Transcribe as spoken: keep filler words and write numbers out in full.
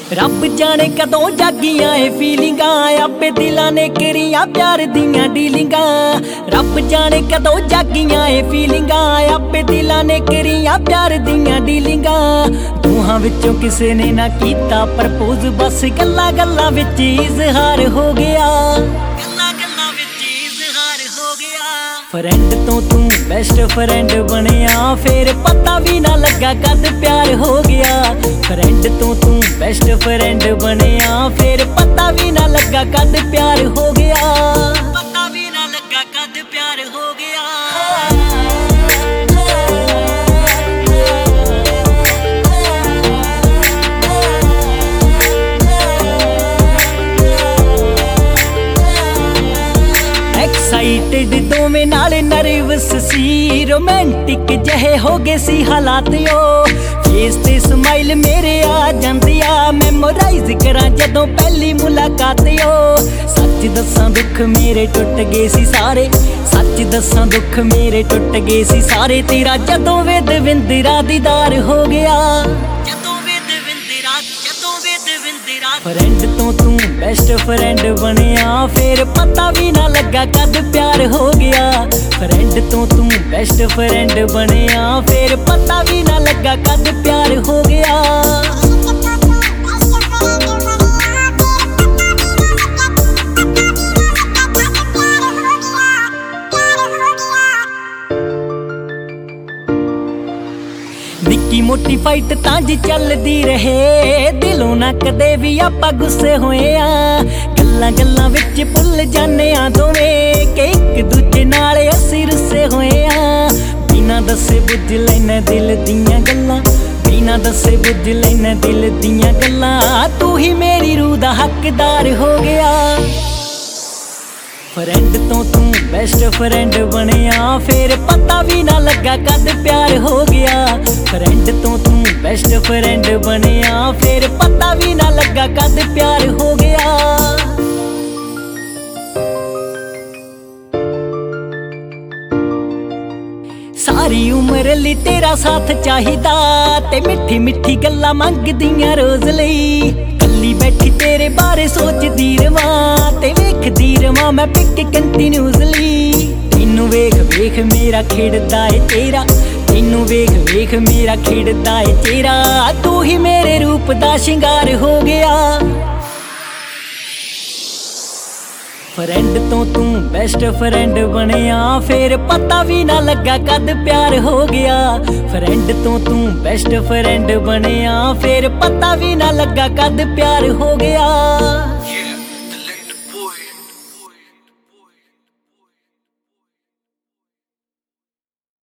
रब जाने कदों जागियां ए फीलिंगां आपे दिलां ने करियां प्यार दियां डीलिंगां। रब जाने कदों जागियां ए फीलिंगां आपे दिलां ने करियां प्यार दियां डीलिंगां। दूहां विचों किसे ने ना कीता प्रपोज बस गल्लां गल्लां विच इजहार हो गया। फ्रेंड तो तू बेस्ट फ्रेंड बनिया फिर पता भी ना लगा कद प्यार हो गया। फ्रेंड तो तू बेस्ट फ्रेंड बनिया फिर पता भी ना लगा कद प्यार हो गया। पता भी ना लगा कद प्यार हो गया। एक्साइटेड दोवें नाल नर्वस सी रोमांटिक जहे हो गए सी हालात यो। फेस ते स्माइल मेरे आ जांदी आ मैमोराइज करा जदों पहली मुलाकात यो। सच दसां दुख मेरे टुट गए सी सारे, सच दसां दुख मेरे टुट गए सी सारे। तेरा जदों वेद विंदरा दीदार हो गया। फ्रेंड तो तू बेस्ट फ्रेंड बनिया फिर पता भी ना लगा कद प्यार हो गया। फ्रेंड तो तू बेस्ट फ्रेंड बनिया फिर पता भी ना लगा कद प्यार हो गया। निक्की मोटी फाइट तां जी चलदी रहे दिलों ना कदे भी आपां गुस्से होए आ। गल्लां गल्लां विच भुल जाने आ दोवें कि इक दूजे नाल असीं रुस्से होए आ। बिना दस्से बुझ लैने दिल दियां गल्लां, बिना दस्से बुझ लैने दिल दियां गल्लां। तू ही मेरी रूह दा हकदार हो गया। फ्रेंड तो तू बेस्ट फ्रेंड बनिया फिर पता भी ना लगा कद प्यार हो गया। फ्रेंड तो तू बेस्ट फ्रेंड बनिया फिर पता भी ना लगा कद प्यार हो गया। सारी उम्र ली तेरा साथ चाहिदा ते मिठी मिठी गल्लां मंगदियां रोज लई। कल्ली बैठी तेरे बारे सोचदी रवां ते वेखदी रवां मैं पिक कंटिन्यूसली। तेनू वेख वेख मेरा खिड़दा ए चेहरा, तेनू वेख वेख मेरा खिड़दा ए चेहरा। तू ही मेरे रूप दा शिंगार हो गया। फ्रेंड तो तू बेस्ट फ्रेंड बनिया फिर पता भी ना लगा कद प्यार हो गया। फ्रेंड तो तू बेस्ट फ्रेंड बनिया फिर पता भी ना लगा कद प्यार हो गया।